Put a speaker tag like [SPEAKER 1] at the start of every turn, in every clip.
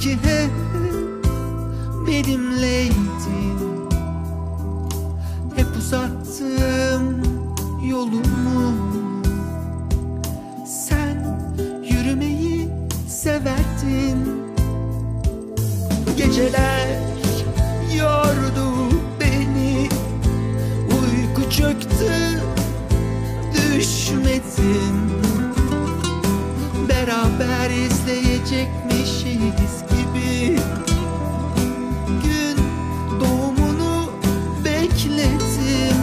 [SPEAKER 1] Sanki hep benimleydin. Hep uzattım yolumu. Sen yürümeyi severdin. Geceler yordu beni, uyku çöktü, düşmedim. Beraber izleyecekmişiz gibi gün doğumunu bekledim.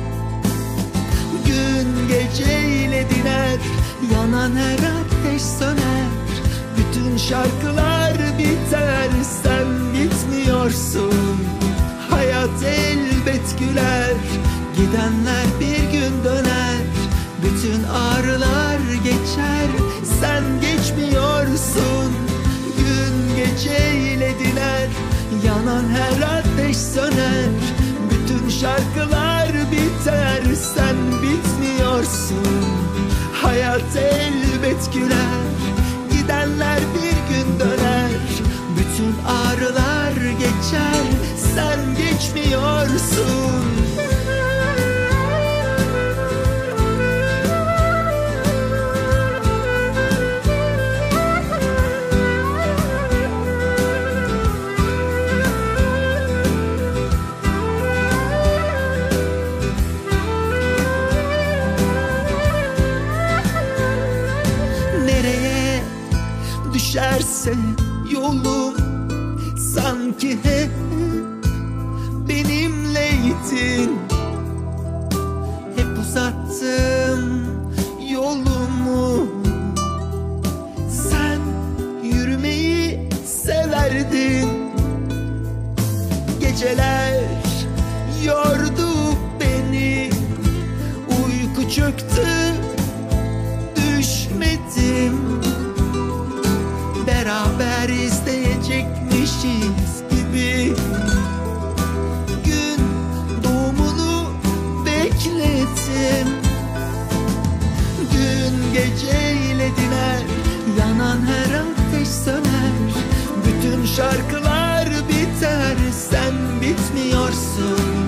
[SPEAKER 1] Gün geceyle diner, yanan her ateş söner. Bütün şarkılar biter, sen gitmiyorsun. Hayat elbet güler, gidenler bir gün döner. Bütün ağrılar geçer, sen geçmiyorsun. Gün geceyle diner, yanan her ateş söner. Bütün şarkılar biter, sen bitmiyorsun. Hayat elbet güler, gidenler bir gün döner. Bütün ağrılar geçer, sen geçmiyorsun. Nereye düşerse yolum, sanki hep benimleydin. Hep uzattım yolumu. Sen yürümeyi severdin. Geceler yordu beni, uyku çöktü, düşmedim. Beraber izleyecekmişiz gibi gün doğumunu bekledim. Gün geceyle diner, yanan her ateş söner. Bütün şarkılar biter, sen bitmiyorsun.